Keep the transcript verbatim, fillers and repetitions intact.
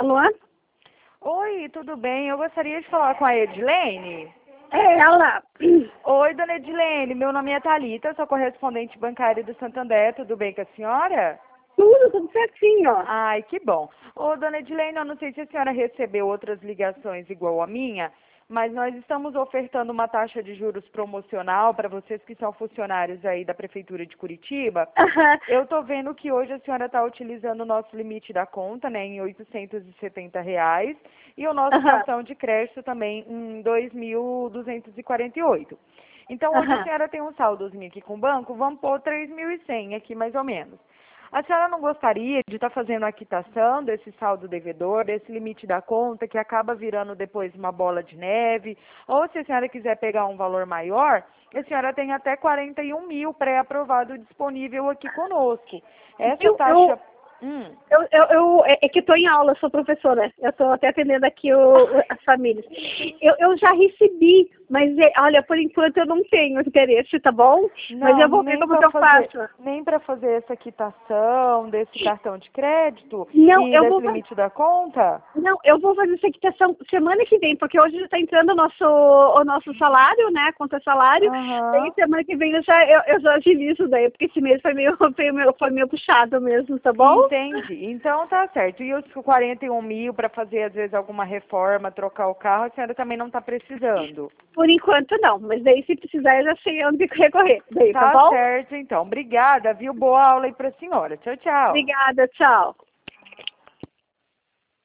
Luan? Oi, tudo bem? Eu gostaria de falar com a Edilene. É ela. Oi, dona Edilene, meu nome é Thalita, sou correspondente bancária do Santander, tudo bem com a senhora? Tudo, tudo certinho, ó. Ai, que bom. Ô, dona Edilene, eu não sei se a senhora recebeu outras ligações igual a minha, mas nós estamos ofertando uma taxa de juros promocional para vocês que são funcionários aí da Prefeitura de Curitiba. Aham. Eu estou vendo que hoje a senhora está utilizando o nosso limite da conta, né, em oitocentos e setenta reais, e o nosso Aham. cartão de crédito também em dois mil duzentos e quarenta e oito. Então, hoje a Aham. senhora tem um saldozinho aqui com o banco, vamos pôr três mil e cem aqui mais ou menos. A senhora não gostaria de estar fazendo a quitação desse saldo devedor, desse limite da conta, que acaba virando depois uma bola de neve? Ou se a senhora quiser pegar um valor maior, a senhora tem até quarenta e um mil pré-aprovado disponível aqui conosco. Essa Eu, taxa... eu, Hum. eu, eu, eu- é é que estou em aula, sou professora. Eu estou até atendendo aqui o, as famílias. Eu, eu já recebi, mas é, olha, por enquanto eu não tenho interesse, tá bom? Mas Não, eu vou ver nem como para que eu fazer, faço. nem para fazer essa quitação desse cartão de crédito Não, e eu desse vou fazer. limite da conta? Não, eu vou fazer essa quitação semana que vem, porque hoje já está entrando o nosso, o nosso salário, né? Conta salário. Daí Aham. semana que vem eu já, eu, eu já agilizo daí, porque esse mês foi meio, foi meio, foi meio puxado mesmo, tá bom? Entendi. Então tá certo. E os quarenta e um mil para fazer, às vezes, alguma reforma, trocar o carro, a senhora também não está precisando. Por enquanto não, mas daí se precisar eu já sei onde recorrer. Daí, tá Tá bom? certo, então. Obrigada, viu? Boa aula aí para a senhora. Tchau, tchau. Obrigada, tchau.